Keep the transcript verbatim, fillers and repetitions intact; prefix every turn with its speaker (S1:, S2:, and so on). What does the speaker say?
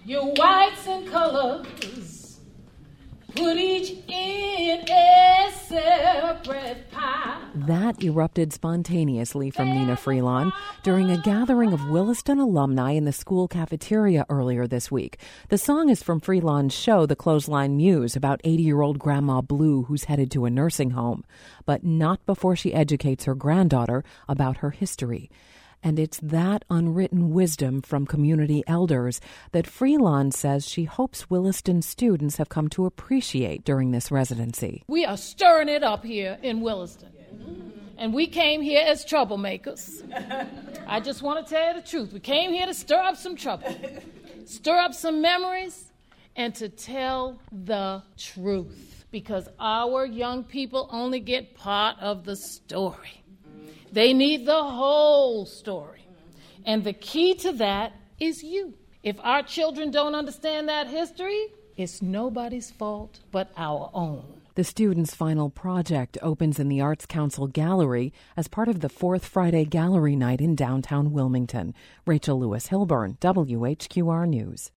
S1: your whites and colors, put each in a separate pile.
S2: That erupted spontaneously from Nina Freelon during a gathering of Williston alumni in the school cafeteria earlier this week. The song is from Freelon's show, The Clothesline Muse, about eighty-year-old Grandma Blue who's headed to a nursing home, but not before she educates her granddaughter about her history. And it's that unwritten wisdom from community elders that Freelon says she hopes Williston students have come to appreciate during this residency.
S1: We are stirring it up here in Williston. And we came here as troublemakers. I just want to tell you the truth. We came here to stir up some trouble, stir up some memories, and to tell the truth. Because our young people only get part of the story. They need the whole story. And the key to that is you. If our children don't understand that history, it's nobody's fault but our own.
S2: The students' final project opens in the Arts Council Gallery as part of the Fourth Friday Gallery Night in downtown Wilmington. Rachel Lewis Hilburn, W H Q R News.